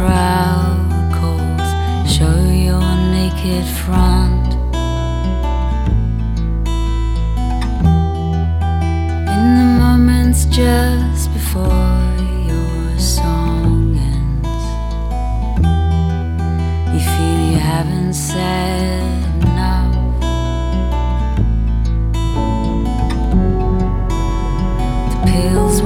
crowd calls, show your naked front. In the moments just before your song ends, you feel you haven't said